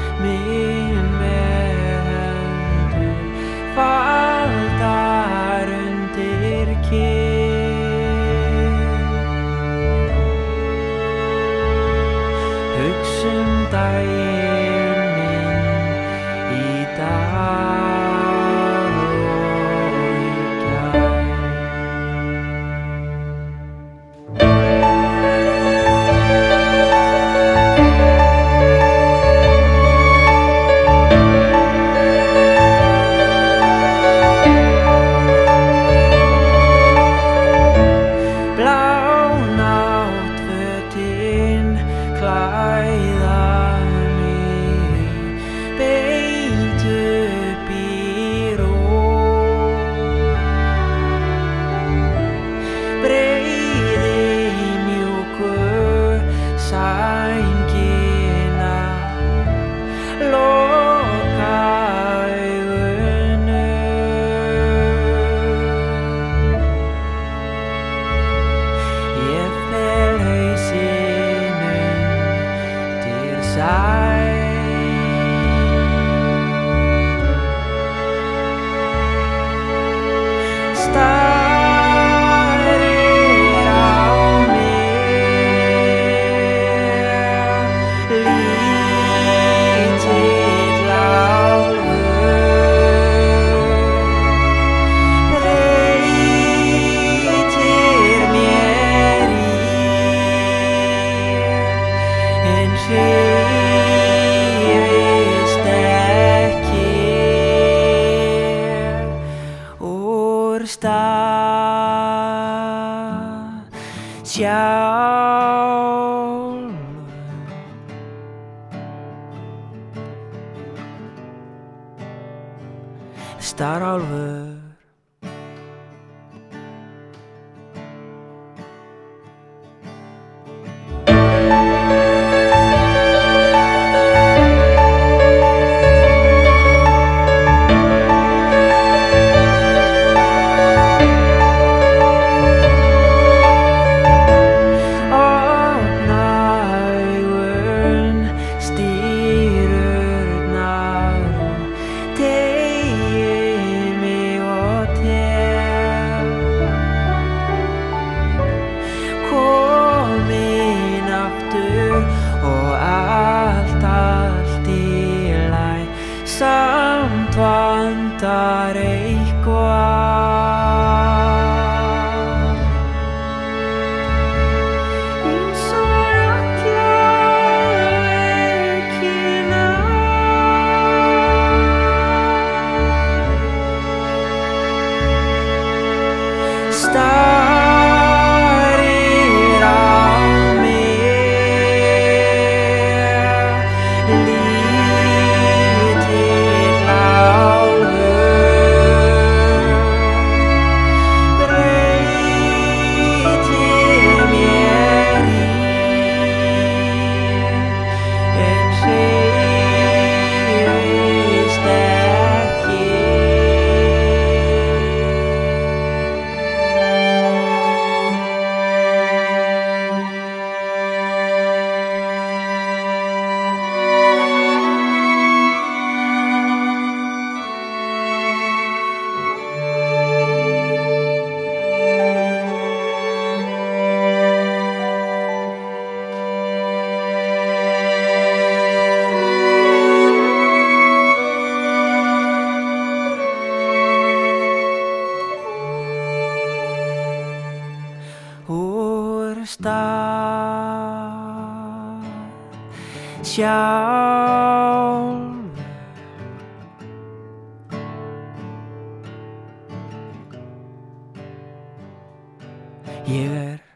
Min verður faldar undir kinn. Hugsum daginn minn í dag og í gær. Klæða mig beint upp í ró. Breiði mjúku sængina, loka augunum. Ég fel hausinn undir sæng. Starir á mig, lítill álfur, breytir mér í en hreyfist ekki úr stað sjálfur. Starálfur. Samt vantar eitthvað, eins og alla helgina. Starir á mig, úr stað sjálfur. Ég